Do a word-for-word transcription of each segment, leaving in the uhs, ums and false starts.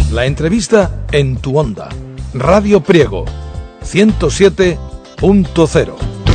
La entrevista en tu onda. Radio Priego, ciento siete punto cero.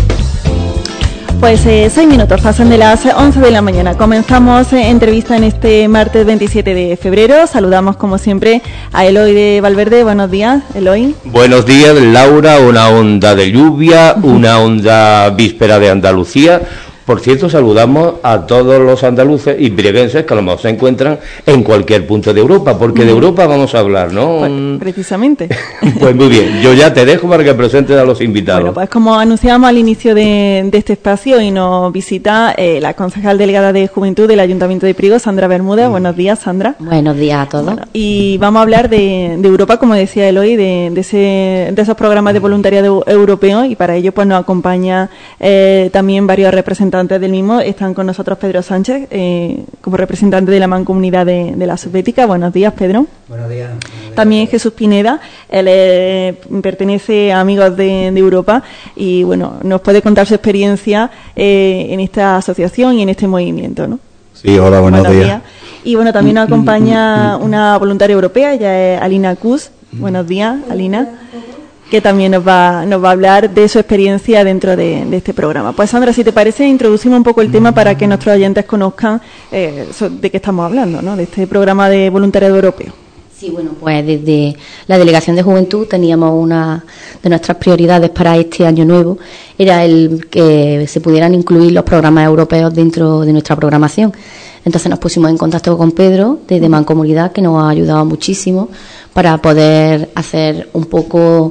Pues eh, seis minutos pasan de las once de la mañana. Comenzamos eh, entrevista en este martes veintisiete de febrero. Saludamos como siempre a Eloy de Valverde. Buenos días, Eloy. Buenos días, Laura. Una onda de lluvia, una onda víspera de Andalucía. Por cierto, saludamos a todos los andaluces y brieguenses que a lo mejor se encuentran en cualquier punto de Europa, porque de Europa vamos a hablar, ¿no? Pues, precisamente. Pues muy bien, yo ya te dejo para que presentes a los invitados. Bueno, pues como anunciábamos al inicio de, de este espacio, y nos visita eh, la concejal delegada de Juventud del Ayuntamiento de Priego, Sandra Bermúdez. Buenos días, Sandra. Buenos días a todos. Bueno, y vamos a hablar de, de Europa, como decía Eloy, de, de, ese, de esos programas de voluntariado europeo, y para ello pues nos acompaña eh, también varios representantes del mismo. Están con nosotros Pedro Sánchez, eh, como representante de la Mancomunidad de, de la Subbética. Buenos días, Pedro. Buenos días. Buenos días. También Jesús Pineda, él eh, pertenece a Amigos de, de Europa y bueno, nos puede contar su experiencia eh, en esta asociación y en este movimiento, ¿no? Sí, hola, buenos, buenos días. días. Y bueno, también nos acompaña una voluntaria europea, ella es Alina Cus. Buenos días, Alina, que también nos va nos va a hablar de su experiencia dentro de, de este programa. Pues Sandra, si te parece, introducimos un poco el tema para que nuestros oyentes conozcan eh, de qué estamos hablando, ¿no? De este programa de voluntariado europeo. Sí, bueno, pues desde la Delegación de Juventud teníamos una de nuestras prioridades para este año nuevo, era el que se pudieran incluir los programas europeos dentro de nuestra programación. Entonces nos pusimos en contacto con Pedro desde Mancomunidad, que nos ha ayudado muchísimo para poder hacer un poco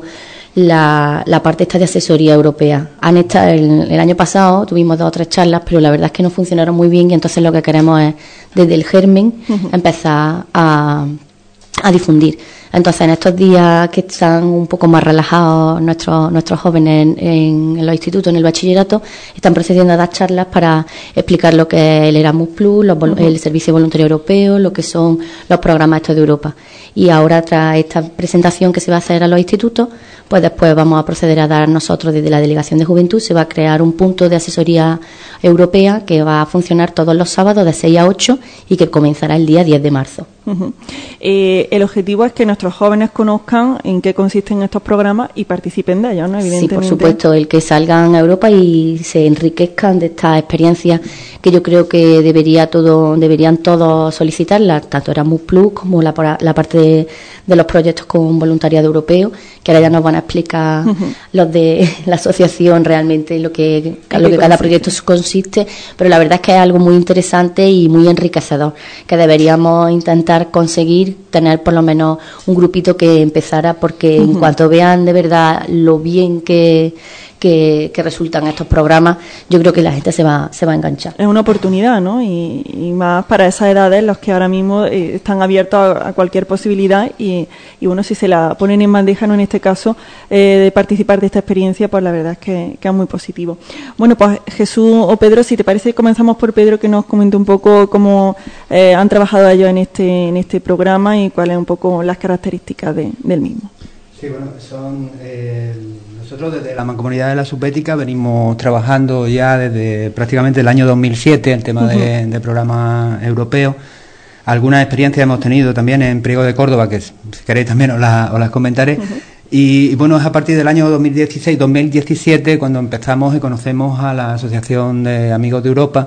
la, la parte esta de asesoría europea. Han estado, el, el año pasado tuvimos dos o tres charlas, pero la verdad es que no funcionaron muy bien, y entonces lo que queremos es, desde el germen, uh-huh. empezar a, a difundir. Entonces, en estos días que están un poco más relajados nuestros nuestros jóvenes en, en, en los institutos, en el bachillerato, están procediendo a dar charlas para explicar lo que es el Erasmus Plus, los, uh-huh. el Servicio Voluntario Europeo, lo que son los programas estos de Europa. Y ahora, tras esta presentación que se va a hacer a los institutos, pues después vamos a proceder a dar nosotros desde la Delegación de Juventud. Se va a crear un punto de asesoría europea que va a funcionar todos los sábados de seis a ocho y que comenzará el día diez de marzo. Uh-huh. Eh, el objetivo es que nuestros jóvenes conozcan en qué consisten estos programas y participen de ellos, ¿no? Evidentemente. Sí, por supuesto, el que salgan a Europa y se enriquezcan de estas experiencias que yo creo que debería todo deberían todos solicitarla, tanto Erasmus Plus como la, la parte de, de los proyectos con voluntariado europeo, que ahora ya nos van a explicar uh-huh. los de la asociación realmente lo que, lo que cada proyecto consiste, pero la verdad es que es algo muy interesante y muy enriquecedor, que deberíamos intentar conseguir tener por lo menos un grupito que empezara, porque uh-huh. en cuanto vean de verdad lo bien que, que, que resultan estos programas, yo creo que la gente se va se va a enganchar. Es una oportunidad, ¿no? Y, y más para esas edades, los que ahora mismo eh, están abiertos a, a cualquier posibilidad y, y bueno, si se la ponen en bandeja, no en este caso, eh, de participar de esta experiencia, pues la verdad es que, que es muy positivo. Bueno, pues Jesús o Pedro, si te parece, comenzamos por Pedro, que nos comente un poco cómo eh, han trabajado ellos en este en este programa y cuáles un poco las características de, del mismo. Sí, bueno, son eh, nosotros desde la Mancomunidad de la Subbética venimos trabajando ya desde prácticamente el año dos mil siete el tema uh-huh. de, de programas europeos. Algunas experiencias hemos tenido también en Priego de Córdoba, que si queréis también os las, os las comentaré. Uh-huh. Y, y bueno, es a partir del año dos mil dieciséis dos mil diecisiete cuando empezamos y conocemos a la Asociación de Amigos de Europa,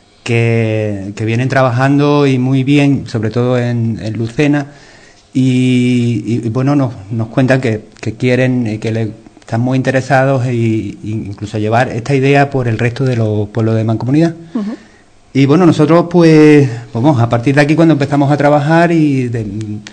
que, que vienen trabajando y muy bien, sobre todo en, en Lucena, y, y, y bueno, nos, nos cuentan que, que quieren y que le están muy interesados y, y incluso llevar esta idea por el resto de los pueblos de Mancomunidad. Uh-huh. Y bueno, nosotros pues, vamos, a partir de aquí cuando empezamos a trabajar y de,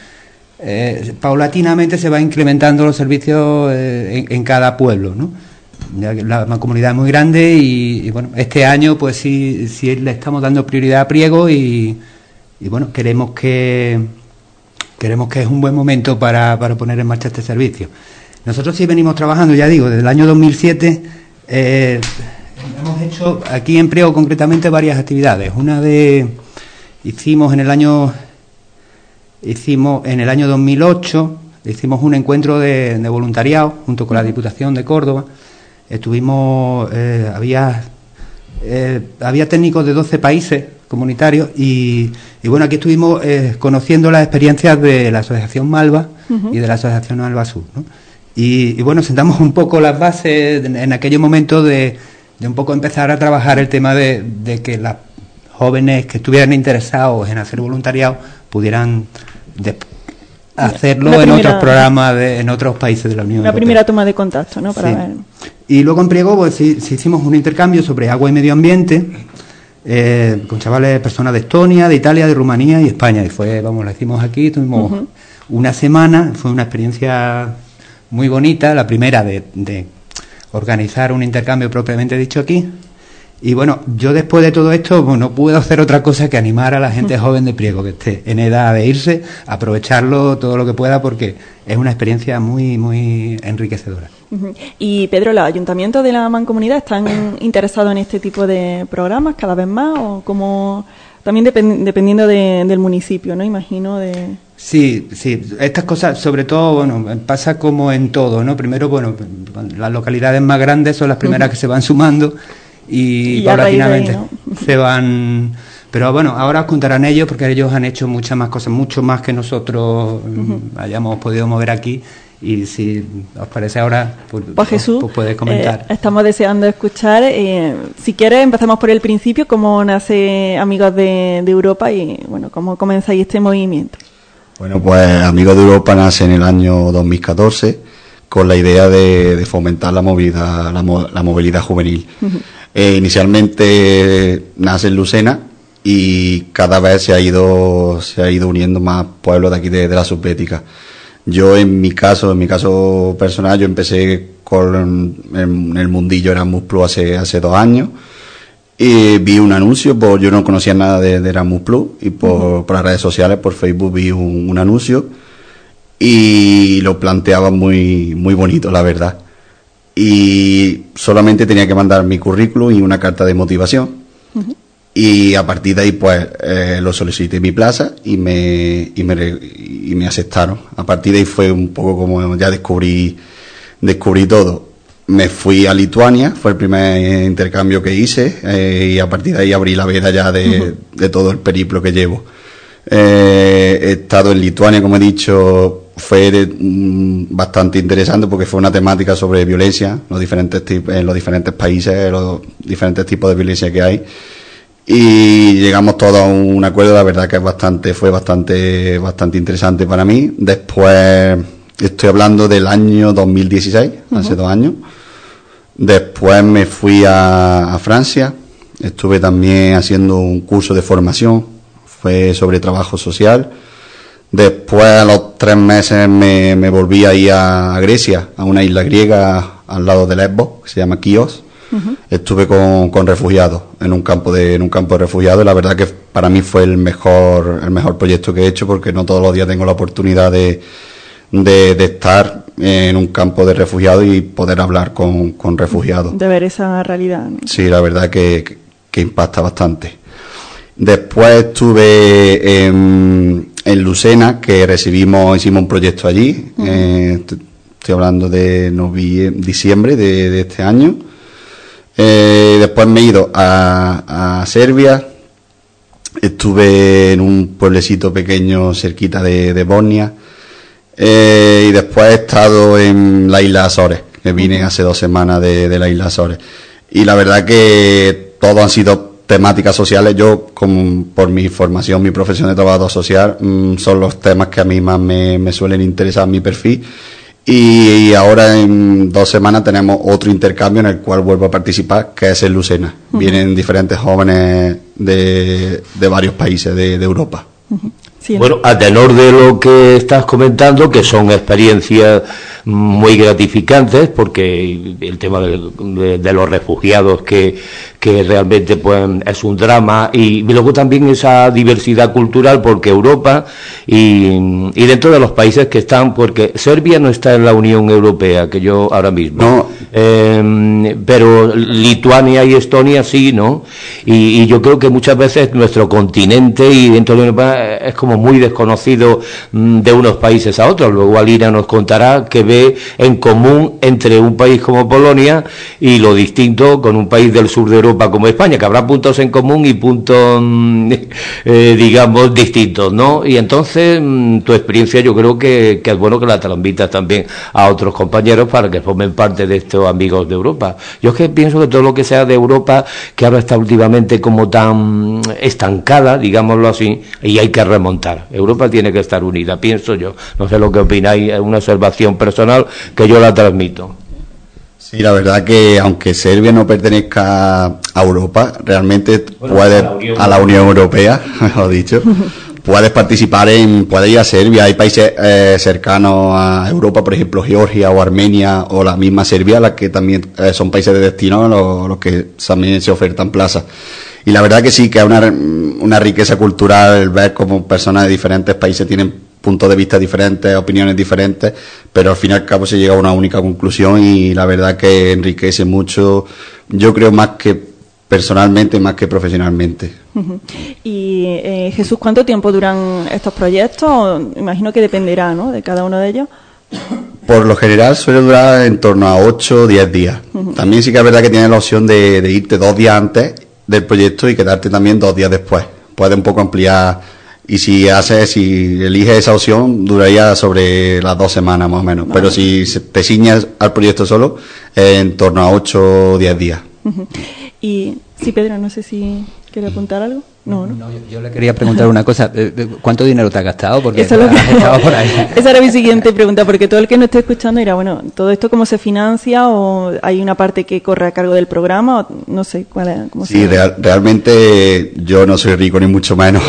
eh, paulatinamente se va incrementando los servicios eh, en, en cada pueblo, ¿no? La Mancomunidad es muy grande y, y bueno, este año pues sí, sí le estamos dando prioridad a Priego y, y bueno, queremos que queremos que es un buen momento para, para poner en marcha este servicio. Nosotros sí venimos trabajando, ya digo, desde el año dos mil siete eh, hemos hecho aquí en Priego concretamente varias actividades. Una de hicimos en el año hicimos en el año dos mil ocho hicimos un encuentro de, de voluntariado junto con la Diputación de Córdoba. Estuvimos, eh, había eh, había técnicos de doce países comunitarios y, y bueno, aquí estuvimos eh, conociendo las experiencias de la Asociación Malva uh-huh. y de la Asociación Malva Sur, ¿no? Y, y bueno, sentamos un poco las bases en, en aquellos momentos de, de un poco empezar a trabajar el tema de, de que las jóvenes que estuvieran interesados en hacer voluntariado pudieran de, hacerlo primera, en otros programas, de, en otros países de la Unión Europea. La primera toma de contacto, ¿no? Para sí. ver. Y luego en Priego pues sí, sí hicimos un intercambio sobre agua y medio ambiente eh, con chavales, personas de Estonia, de Italia, de Rumanía y España. Y fue, vamos, lo hicimos aquí, tuvimos uh-huh. una semana, fue una experiencia muy bonita, la primera de, de organizar un intercambio propiamente dicho aquí. Y bueno, yo después de todo esto pues, no puedo hacer otra cosa que animar a la gente joven de Priego que esté en edad de irse, aprovecharlo todo lo que pueda porque es una experiencia muy, muy enriquecedora. Y Pedro, ¿los ayuntamientos de la Mancomunidad están interesados en este tipo de programas cada vez más o como también depend, dependiendo de, del municipio, ¿no? Imagino de... Sí, sí, estas cosas sobre todo, bueno, pasa como en todo, ¿no? Primero, bueno, las localidades más grandes son las primeras uh-huh. que se van sumando y, y paulatinamente ahí, ¿no? se van... Pero bueno, ahora os contarán ellos porque ellos han hecho muchas más cosas, mucho más que nosotros uh-huh. hayamos podido mover aquí. Y si os parece ahora, pues, pues Jesús, pues puedes comentar. Eh, estamos deseando escuchar. Eh, si quieres, empezamos por el principio, cómo nace Amigos de, de Europa y, bueno, cómo comenzáis este movimiento. Bueno, pues Amigos de Europa nace en el año dos mil catorce con la idea de, de fomentar la movilidad, la, la movilidad juvenil. Uh-huh. Eh, inicialmente nace en Lucena y cada vez se ha ido se ha ido uniendo más pueblos de aquí de, de la Subbética. Yo en mi caso, en mi caso personal, yo empecé con en el mundillo Erasmus Plus hace hace dos años y vi un anuncio, por, yo no conocía nada de, de Erasmus Plus y por, uh-huh. por las redes sociales, por Facebook vi un, un anuncio y lo planteaba muy muy bonito, la verdad. Y solamente tenía que mandar mi currículum y una carta de motivación. Uh-huh. Y a partir de ahí pues eh, lo solicité mi plaza y me, y me y me aceptaron. A partir de ahí fue un poco como ya descubrí descubrí todo. Me fui a Lituania, fue el primer intercambio que hice eh, y a partir de ahí abrí la veda ya de, uh-huh. de todo el periplo que llevo. Eh, he estado en Lituania, como he dicho, fue de, mm, bastante interesante porque fue una temática sobre violencia, los diferentes tipos, en los diferentes países, los diferentes tipos de violencia que hay. Y llegamos todos a un acuerdo, la verdad que es bastante, fue bastante, bastante interesante para mí. Después, estoy hablando del año dos mil dieciséis, uh-huh. hace dos años. Después me fui a, a Francia, estuve también haciendo un curso de formación, fue sobre trabajo social. Después, a los tres meses, me, me volví a ir a Grecia, a una isla griega al lado de Lesbos, que se llama Kios. Uh-huh. Estuve con, con refugiados en un campo de en un campo de refugiados y la verdad que para mí fue el mejor el mejor proyecto que he hecho porque no todos los días tengo la oportunidad de de, de estar en un campo de refugiados y poder hablar con, con refugiados. De ver esa realidad, ¿no? Sí, la verdad que, que, que impacta bastante. Después estuve en, en Lucena, que recibimos, hicimos un proyecto allí. Uh-huh. eh, estoy hablando de noviembre, diciembre de, de este año. Eh, después me he ido a, a Serbia, estuve en un pueblecito pequeño cerquita de, de Bosnia, eh, y después he estado en la isla Azores, que vine hace dos semanas de, de la isla Azores. Y la verdad que todos han sido temáticas sociales. Yo, como por mi formación, mi profesión de trabajador social, mmm, son los temas que a mí más me, me suelen interesar en mi perfil. Y ahora en dos semanas tenemos otro intercambio en el cual vuelvo a participar, que es en Lucena. Uh-huh. Vienen diferentes jóvenes de, de varios países de, de Europa. Uh-huh. Sí, bueno, a tenor de lo que estás comentando, que son experiencias muy gratificantes, porque el tema de, de, de los refugiados, que, que realmente pues es un drama, y luego también esa diversidad cultural, porque Europa y, y dentro de los países que están, porque Serbia no está en la Unión Europea, que yo ahora mismo. No, eh, pero Lituania y Estonia sí, ¿no? Y, y yo creo que muchas veces nuestro continente y dentro de Europa es como muy desconocido mm, de unos países a otros. Luego Alina nos contará que ve en común entre un país como Polonia y lo distinto con un país del sur de Europa como España, que habrá puntos en común y puntos, mm, eh, digamos, distintos, ¿no? Y entonces mm, tu experiencia yo creo que, que es bueno que la transmitas también a otros compañeros para que formen parte de estos amigos de Europa. Yo es que pienso que todo lo que sea de Europa, que ahora está últimamente como tan estancada, digámoslo así, y hay que remontar. Europa tiene que estar unida, pienso yo. No sé lo que opináis, es una observación personal que yo la transmito. Sí, la verdad que aunque Serbia no pertenezca a Europa, realmente bueno, puede, a la Unión, a la Unión Europea, mejor dicho, puedes participar en, puedes ir a Serbia. Hay países eh, cercanos a Europa, por ejemplo Georgia o Armenia o la misma Serbia, las que también eh, son países de destino, los, los que también se ofertan plazas. Y la verdad que sí, que es una, una riqueza cultural ver cómo personas de diferentes países tienen puntos de vista diferentes, opiniones diferentes, pero al fin y al cabo se llega a una única conclusión y la verdad que enriquece mucho, yo creo más que personalmente más que profesionalmente. Uh-huh. Y eh, Jesús, ¿cuánto tiempo duran estos proyectos? Imagino que dependerá, ¿no?, de cada uno de ellos. Por lo general suele durar en torno a ocho o diez días. Uh-huh. También sí que es verdad que tienes la opción de, de irte dos días antes del proyecto y quedarte también dos días después. Puedes un poco ampliar y si haces, si eliges esa opción duraría sobre las dos semanas más o menos. Vale. Pero si te ciñas al proyecto solo, eh, en torno a ocho o diez días. Uh-huh. Y sí, Pedro, no sé si quiere apuntar algo. No, ¿no? no yo, yo le quería preguntar una cosa. ¿Cuánto dinero te has gastado? Porque Eso lo que... has estado por ahí. Esa era mi siguiente pregunta, porque todo el que no esté escuchando dirá, bueno, ¿todo esto cómo se financia? ¿O hay una parte que corre a cargo del programa? O no sé cuál es. Cómo sí, real, realmente yo no soy rico ni mucho menos.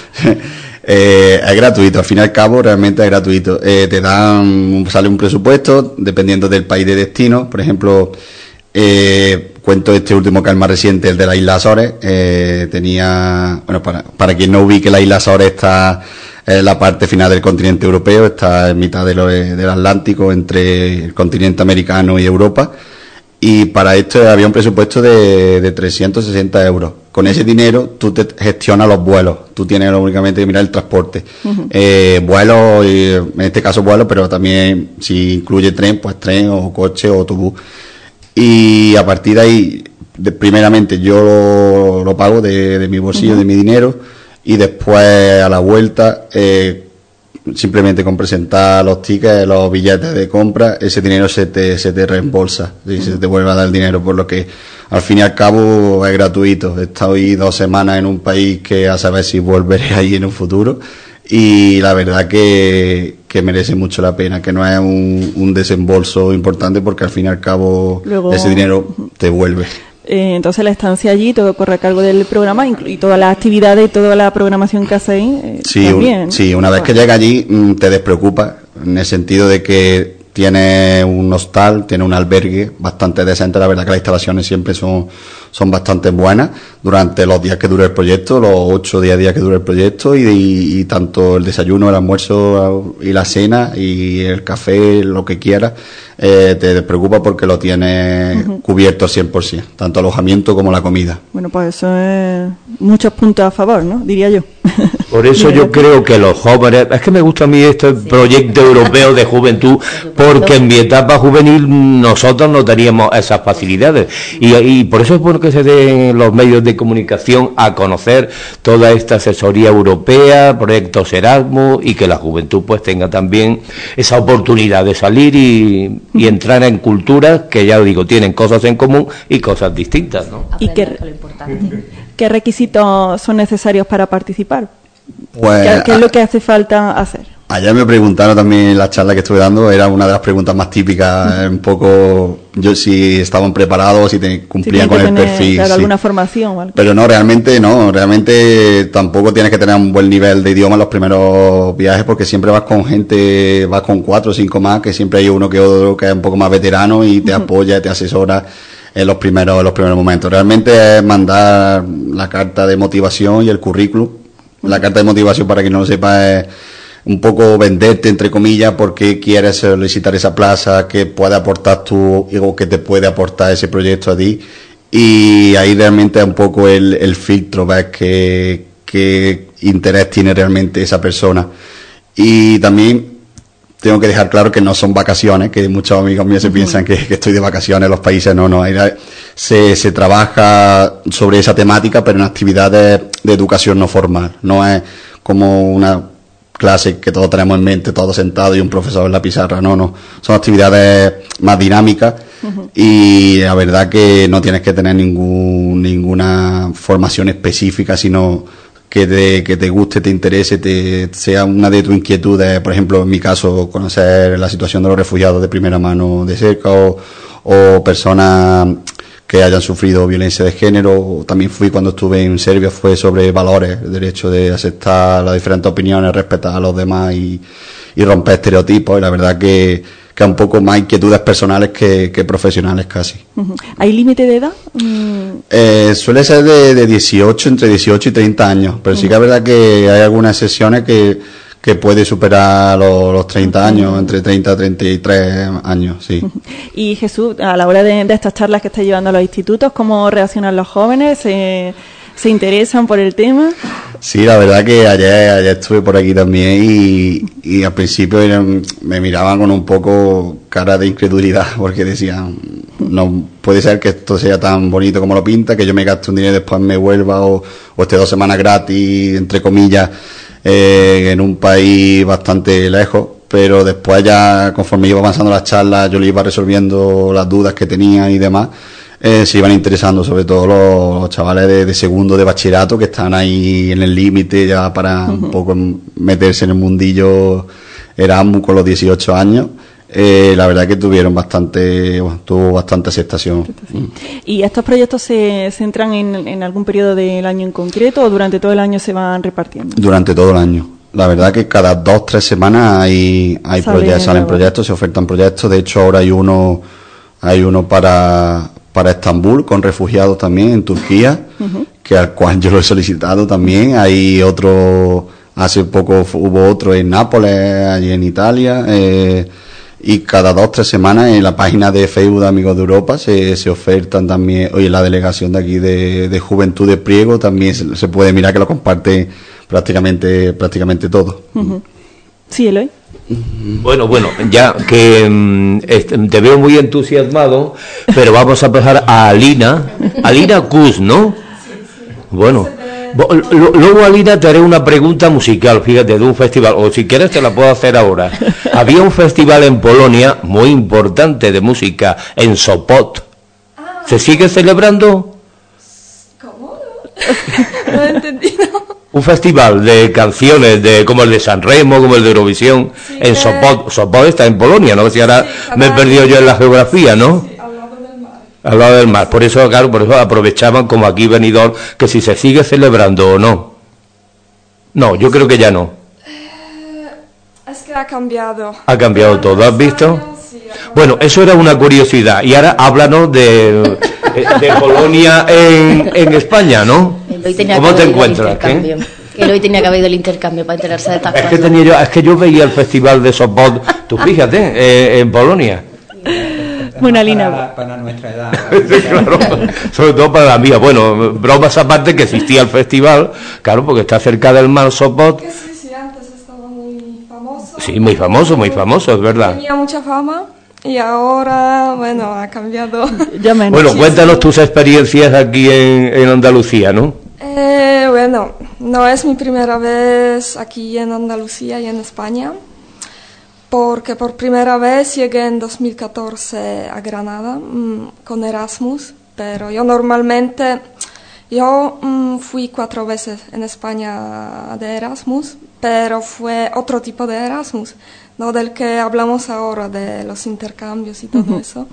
Eh, es gratuito, al fin y al cabo realmente es gratuito. Eh, te dan, sale un presupuesto dependiendo del país de destino. Por ejemplo, eh, cuento este último que es el más reciente, el de las Islas Azores. Eh, tenía, bueno, para, para quien no ubique, las Islas Azores está en la parte final del continente europeo, está en mitad de lo, del Atlántico entre el continente americano y Europa. Y para esto había un presupuesto de, de trescientos sesenta euros. Con ese dinero tú te gestionas los vuelos, tú tienes únicamente que mirar el transporte. Uh-huh. Eh, vuelos, en este caso vuelos, pero también si incluye tren, pues tren o coche o autobús. Y a partir de ahí, de, primeramente yo lo, lo pago de, de mi bolsillo, uh-huh. de mi dinero, y después a la vuelta, eh, simplemente con presentar los tickets, los billetes de compra, ese dinero se te, se te reembolsa, y se te vuelve a dar el dinero, por lo que al fin y al cabo es gratuito. He estado ahí dos semanas en un país que a saber si volveré ahí en un futuro, y la verdad que, que merece mucho la pena, que no es un, un desembolso importante, porque al fin y al cabo luego ese dinero te vuelve. Eh, entonces la estancia allí, todo corre a cargo del programa, y todas las actividades y toda la programación que hacéis eh, sí, también. Un, sí, una vez que llegas allí te despreocupas, en el sentido de que tiene un hostal, tiene un albergue bastante decente. La verdad que las instalaciones siempre son, son bastante buenas durante los días que dure el proyecto, los ocho o diez días que dure el proyecto, y, y, y tanto el desayuno, el almuerzo y la cena y el café, lo que quieras, eh, te despreocupa porque lo tienes uh-huh. cubierto al cien por ciento, tanto alojamiento como la comida. Bueno, pues eso es muchos puntos a favor, ¿no? Diría yo. Por eso yo creo que los jóvenes, es que me gusta a mí este sí. proyecto europeo de juventud, porque en mi etapa juvenil nosotros no teníamos esas facilidades, y, y por eso es bueno que se den los medios de comunicación a conocer toda esta asesoría europea, proyectos Erasmus, y que la juventud pues tenga también esa oportunidad de salir y, y entrar en culturas que, ya digo, tienen cosas en común y cosas distintas, ¿no? ¿Y qué, qué requisitos son necesarios para participar? Pues, ¿Qué, ¿Qué es lo que hace falta hacer? Ayer me preguntaron también en la charla que estuve dando, era una de las preguntas más típicas, un poco yo si estaban preparados, si te cumplían si con el tener, perfil. Claro, sí. alguna formación o algo. Pero no, realmente no, realmente tampoco tienes que tener un buen nivel de idioma en los primeros viajes, porque siempre vas con gente, vas con cuatro o cinco más, que siempre hay uno que otro que es un poco más veterano y te uh-huh. apoya, te asesora en los primeros, en los primeros momentos. Realmente es mandar la carta de motivación y el currículum. La carta de motivación, para quien no lo sepa, es un poco venderte, entre comillas, por qué quieres solicitar esa plaza, qué puede aportar tú o qué te puede aportar ese proyecto a ti. Y ahí realmente es un poco el, el filtro, ver qué, qué interés tiene realmente esa persona. Y también tengo que dejar claro que no son vacaciones, que muchos amigos míos se uh-huh. piensan que, que estoy de vacaciones en los países. No, no, se, se trabaja sobre esa temática, pero en actividades de educación no formal. No es como una clase que todos tenemos en mente, todos sentados y un profesor en la pizarra. No, no, son actividades más dinámicas uh-huh. y la verdad que no tienes que tener ningún, ninguna formación específica, sino que te, que te guste, te interese, te sea una de tus inquietudes, por ejemplo, en mi caso, conocer la situación de los refugiados de primera mano de cerca, o, o personas que hayan sufrido violencia de género. También fui, cuando estuve en Serbia, fue sobre valores, el derecho de aceptar las diferentes opiniones, respetar a los demás y, y romper estereotipos, y la verdad que que un poco más inquietudes personales que, que profesionales casi. Uh-huh. ¿Hay límite de edad? Mm. Eh, suele ser de, de dieciocho, entre dieciocho y treinta años, pero uh-huh. sí que es verdad que hay algunas sesiones que, que puede superar los, los treinta años, uh-huh. entre treinta y treinta y tres años, sí. Uh-huh. Y Jesús, a la hora de, de estas charlas que estás llevando a los institutos, ¿cómo reaccionan los jóvenes? ¿Se, se interesan por el tema? Sí, la verdad que ayer, ayer estuve por aquí también y, y al principio eran, me miraban con un poco cara de incredulidad, porque decían, no puede ser que esto sea tan bonito como lo pinta, que yo me gaste un dinero y después me vuelva, o, o esté dos semanas gratis, entre comillas, eh, en un país bastante lejos. Pero después, ya conforme iba avanzando las charlas, yo le iba resolviendo las dudas que tenía y demás. Eh, se iban interesando, sobre todo los, los chavales de, de segundo de bachillerato, que están ahí en el límite ya para uh-huh. un poco meterse en el mundillo Erasmus con los dieciocho años. Eh, la verdad que tuvieron bastante, bueno, tuvo bastante aceptación. Sí. ¿Y estos proyectos se centran en, en algún periodo del año en concreto, o durante todo el año se van repartiendo? Durante todo el año. La verdad que cada dos, tres semanas hay, hay Sale proyectos, salen proyectos, se ofertan proyectos. De hecho, ahora hay uno, hay uno para para Estambul, con refugiados también en Turquía, uh-huh. que al cual yo lo he solicitado también. Hay otro, hace poco hubo otro en Nápoles, allí en Italia, eh, y cada dos, tres semanas en la página de Facebook de Amigos de Europa se, se ofertan también. Oye, la delegación de aquí de, de Juventud de Priego también se, se puede mirar, que lo comparte prácticamente, prácticamente todo. Uh-huh. Sí, Eloy. Bueno, bueno, ya que mmm, este, te veo muy entusiasmado, pero vamos a pasar a Alina, Alina Kuz, ¿no? Bueno, luego, Alina, te haré una pregunta musical, fíjate, de un festival, o si quieres te la puedo hacer ahora. Había un festival en Polonia muy importante de música, en Sopot. ¿Se sigue celebrando? ¿Cómo? No he entendido. Un festival de canciones, de como el de San Remo, como el de Eurovisión, sí, en Sopot. Sopot está en Polonia, ¿no? Si ahora sí, me he perdido yo en la geografía, ¿no? Sí, al lado del mar. Al lado del mar. Por eso, claro, por eso aprovechaban, como aquí Benidorm, que si se sigue celebrando o no. No, yo creo que ya no. Eh, es que ha cambiado. Ha cambiado todo, ¿has visto? Sí, bueno, eso era una curiosidad. Y ahora háblanos de, de Polonia en, en España, ¿no? ¿Cómo te encuentras? ¿Qué? Que hoy tenía que haber ido el intercambio para enterarse de estas es cosas. Que tenía yo, es que yo veía el festival de Sopot, tú fíjate, eh, en Polonia. Bueno, Alina. Para, para nuestra edad. Claro, sobre todo para la mía. Bueno, bromas aparte, que existía el festival, claro, porque está cerca del mar Sopot. Que sí, sí, antes estaba muy famoso. Sí, muy famoso, muy famoso, es verdad. Tenía mucha fama. Y ahora, bueno, ha cambiado. Bueno, cuéntanos tus experiencias aquí en, en Andalucía, ¿no? Eh, bueno, no es mi primera vez aquí en Andalucía y en España, porque por primera vez llegué en dos mil catorce a Granada mmm, con Erasmus, pero yo normalmente, yo mmm, fui cuatro veces en España de Erasmus, pero fue otro tipo de Erasmus, no del que hablamos ahora, de los intercambios y todo uh-huh. eso.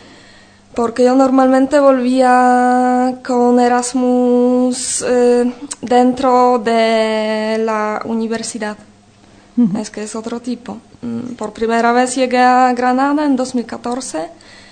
Porque yo normalmente volvía con Erasmus eh, dentro de la universidad. Uh-huh. Es que es otro tipo. Por primera vez llegué a Granada en dos mil catorce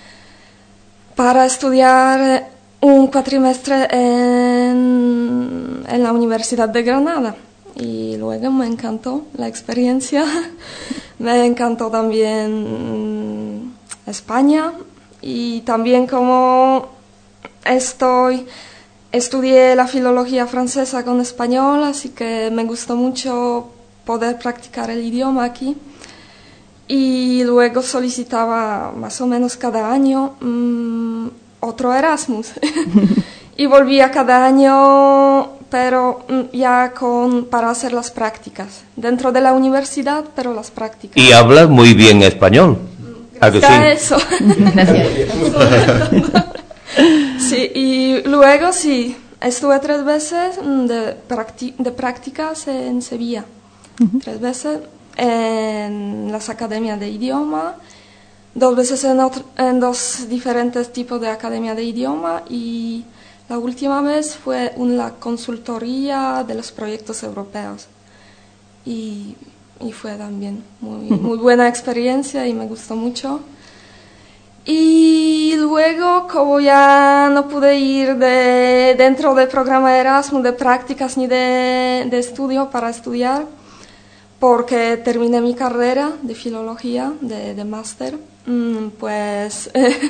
para estudiar un cuatrimestre en, en la Universidad de Granada. y luego me encantó la experiencia. Me encantó también España y también como estoy, estudié la filología francesa con español, así que me gustó mucho poder practicar el idioma aquí. Y luego solicitaba más o menos cada año mmm, otro Erasmus. Y volvía cada año, pero ya con, para hacer las prácticas. Dentro de la universidad, pero las prácticas. Y hablas muy bien español. Gracias a eso. Gracias. Sí, y luego sí, estuve tres veces de, practi- de prácticas en Sevilla. Uh-huh. Tres veces en las academias de idioma, dos veces en, otro, en dos diferentes tipos de academia de idioma y la última vez fue en la consultoría de los proyectos europeos y, y fue también muy, muy buena experiencia y me gustó mucho. Y luego, como ya no pude ir de, dentro del programa Erasmus de prácticas ni de, de estudio para estudiar, porque terminé mi carrera de filología, de, de máster, pues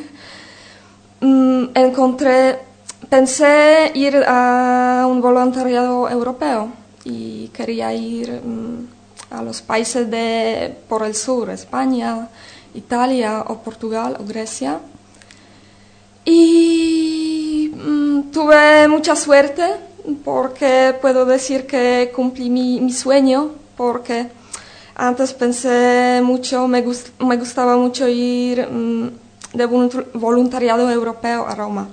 encontré, pensé ir a un voluntariado europeo y quería ir a los países de, por el sur, España, Italia o Portugal o Grecia. Y mm, tuve mucha suerte porque puedo decir que cumplí mi, mi sueño, porque antes pensé mucho, me, gust, me gustaba mucho ir mm, de voluntariado europeo a Roma.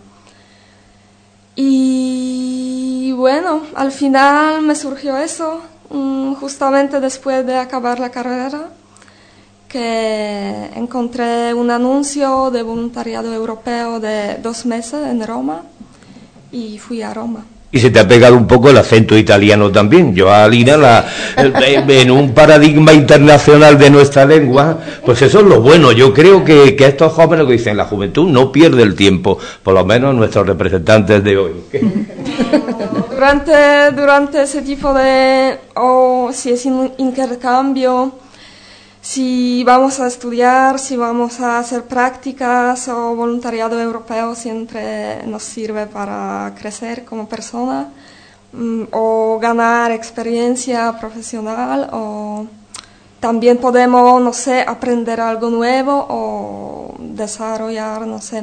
Y bueno, al final me surgió eso, mm, justamente después de acabar la carrera, que encontré un anuncio de voluntariado europeo de dos meses en Roma y fui a Roma. Y se te ha pegado un poco el acento italiano también. Yo a Alina, la, en un paradigma internacional de nuestra lengua, pues eso es lo bueno. Yo creo que, que estos jóvenes que dicen, la juventud no pierde el tiempo, por lo menos nuestros representantes de hoy. Durante, durante ese tipo de, o oh, si es un intercambio, si vamos a estudiar, si vamos a hacer prácticas o voluntariado europeo, siempre nos sirve para crecer como persona um, o ganar experiencia profesional, o también podemos, no sé, aprender algo nuevo o desarrollar, no sé,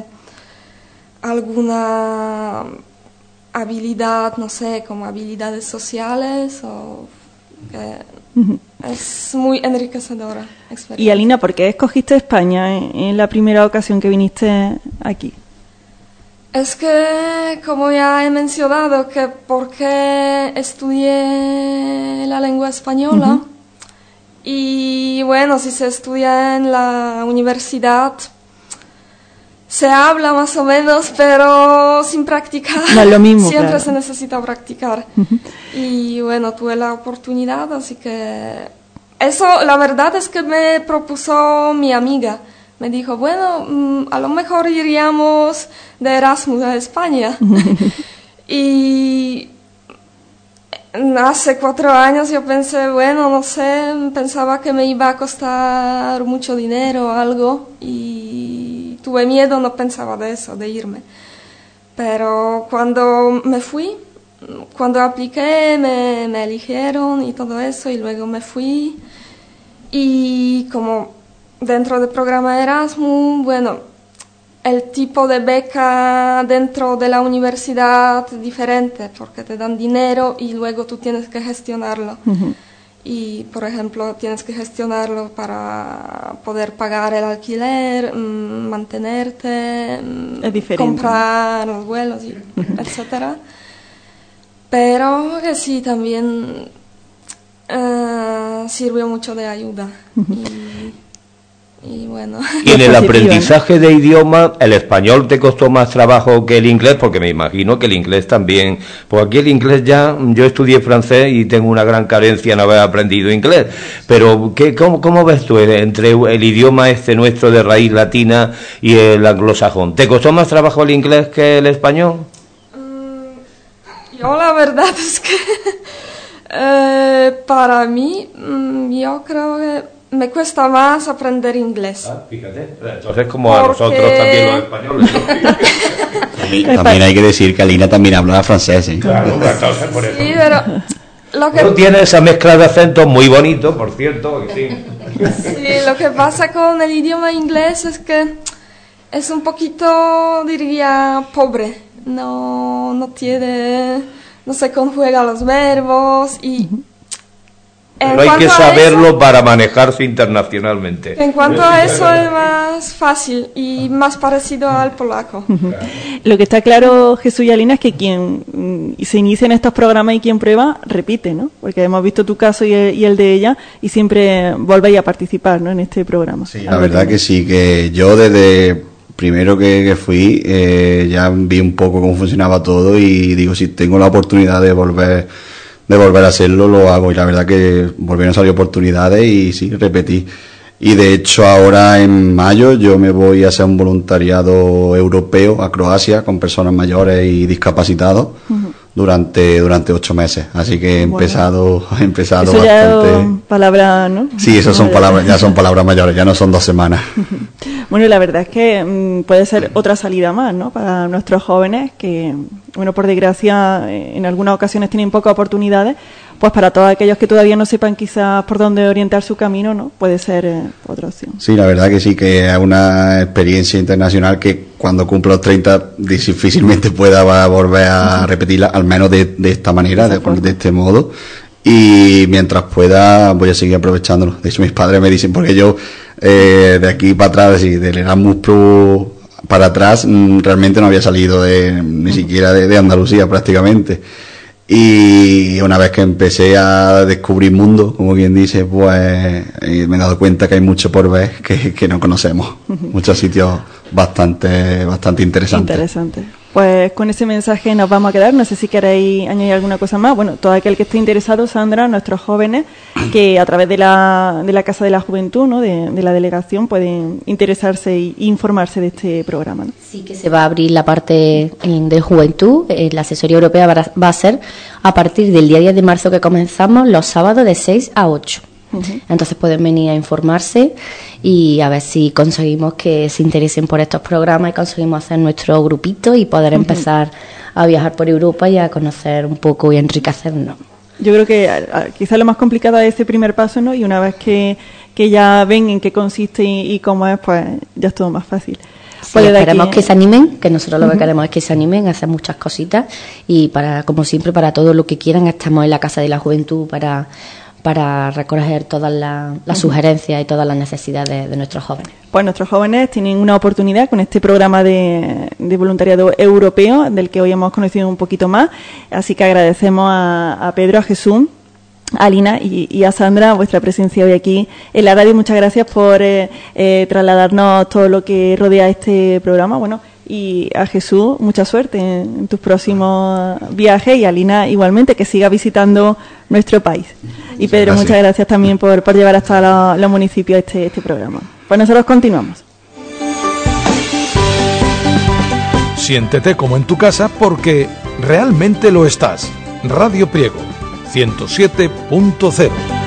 alguna habilidad, no sé, como habilidades sociales o que uh-huh. Es muy enriquecedora experiencia. Y Alina, ¿por qué escogiste España en, en la primera ocasión que viniste aquí? Es que, como ya he mencionado, que porque estudié la lengua española uh-huh. y bueno, si se estudia en la universidad se habla más o menos, pero sin practicar. No es lo mismo, siempre claro. Se necesita practicar. Uh-huh. Y bueno, tuve la oportunidad, así que eso, la verdad es que me propuso mi amiga. Me dijo, bueno, a lo mejor iríamos de Erasmus a España. Y hace cuatro años yo pensé, bueno, no sé, pensaba que me iba a costar mucho dinero o algo y tuve miedo, no pensaba de eso, de irme. Pero cuando me fui, cuando apliqué, me, me eligieron y todo eso, y luego me fui. Y como dentro del programa Erasmus, bueno, el tipo de beca dentro de la universidad es diferente, porque te dan dinero y luego tú tienes que gestionarlo. Uh-huh. Y, por ejemplo, tienes que gestionarlo para poder pagar el alquiler, mmm, mantenerte, mmm, comprar los vuelos, y uh-huh. etcétera. Pero que sí, también uh, sirvió mucho de ayuda. Uh-huh. Y, Y bueno. Y en el aprendizaje de idioma, ¿el español te costó más trabajo que el inglés? Porque me imagino que el inglés también. Pues aquí el inglés ya, yo estudié francés y tengo una gran carencia en haber aprendido inglés. Pero, ¿qué, cómo, cómo ves tú entre el idioma este nuestro de raíz latina y el anglosajón? ¿Te costó más trabajo el inglés que el español? Um, yo la verdad es que Eh, para mí, mm, yo creo que me cuesta más aprender inglés. Ah, fíjate, entonces como a Porque- nosotros también los españoles. También, también hay que decir que Alina también habla francés, ¿eh? Claro, entonces por eso. Sí, pero lo que, Pero tiene esa mezcla de acentos muy bonito, por cierto, que sí. sí, lo que pasa con el idioma inglés es que es un poquito, diría, pobre. No, no tiene, no se conjuga los verbos y... en Pero hay que cuanto a saberlo eso- para manejarse internacionalmente. En cuanto a eso es más fácil y más parecido al polaco. Lo que está claro, Jesús y Alina, es que quien mm, se inicia en estos programas y quien prueba, repite, ¿no? Porque hemos visto tu caso y el, y el de ella y siempre volvéis a participar, ¿no?, en este programa. Sí, la verdad que sí, que yo desde primero que, que fui eh, ya vi un poco cómo funcionaba todo y digo, si tengo la oportunidad de volver de volver a hacerlo, lo hago. Y la verdad que volvieron a salir oportunidades y sí, repetí. Y de hecho ahora en mayo yo me voy a hacer un voluntariado europeo a Croacia con personas mayores y discapacitados Ujú. durante durante ocho meses. Así que he Bueno. empezado, he empezado Eso ya bastante... es palabra, ¿no? Sí, esas son palabras, ya son palabras mayores, ya no son dos semanas. Bueno, la verdad es que mm, puede ser otra salida más, ¿no?, para nuestros jóvenes que, bueno, por desgracia, eh, en algunas ocasiones tienen pocas oportunidades. Pues para todos aquellos que todavía no sepan quizás por dónde orientar su camino, ¿no?, puede ser eh, otra opción. Sí, la verdad que sí, que es una experiencia internacional que cuando cumplo los treinta difícilmente pueda va a volver a repetirla, al menos de, de esta manera, de, de este modo. Y mientras pueda voy a seguir aprovechándolo. De hecho, mis padres me dicen, porque yo eh, de aquí para atrás, y del Erasmus Plus para atrás, mm, realmente no había salido de, ni siquiera de, de Andalucía prácticamente. Y una vez que empecé a descubrir mundo, como quien dice, pues eh, me he dado cuenta que hay mucho por ver que, que no conocemos. Muchos sitios bastante bastante interesantes. Interesante. Pues con ese mensaje nos vamos a quedar. No sé si queréis añadir alguna cosa más. Bueno, todo aquel que esté interesado, Sandra, nuestros jóvenes, que a través de la, de la Casa de la Juventud, ¿no?, de, de la delegación, pueden interesarse e informarse de este programa, ¿no? Sí que se va a abrir la parte en- de juventud. Eh, la asesoría europea va a- va a ser a partir del día diez de marzo que comenzamos, los sábados de seis a ocho. Ujú. Entonces pueden venir a informarse y a ver si conseguimos que se interesen por estos programas y conseguimos hacer nuestro grupito y poder empezar a viajar por Europa y a conocer un poco y enriquecernos. Yo creo que a- a- quizás lo más complicado es ese primer paso, ¿no? Y una vez que, que ya ven en qué consiste y, y cómo es, pues ya es todo más fácil. Sí, Pues desde esperemos aquí- que se animen, que nosotros lo que Ujú. queremos es que se animen a hacer muchas cositas y para, como siempre, para todo lo que quieran, estamos en la Casa de la Juventud para, para recoger todas la- las sugerencias y todas las necesidades de nuestros jóvenes. Pues nuestros jóvenes tienen una oportunidad con este programa de, de voluntariado europeo, del que hoy hemos conocido un poquito más. Así que agradecemos a, a Pedro, a Jesús, a Alina y, y a Sandra vuestra presencia hoy aquí en la radio. Muchas gracias por eh, eh, trasladarnos todo lo que rodea este programa. Bueno, y a Jesús, mucha suerte en, en tus próximos viajes, y a Alina igualmente, que siga visitando nuestro país. Y Pedro, gracias. muchas gracias también por, por llevar hasta los, los municipios este, este programa. Pues nosotros continuamos. Siéntete como en tu casa porque realmente lo estás. Radio Priego, ciento siete punto cero.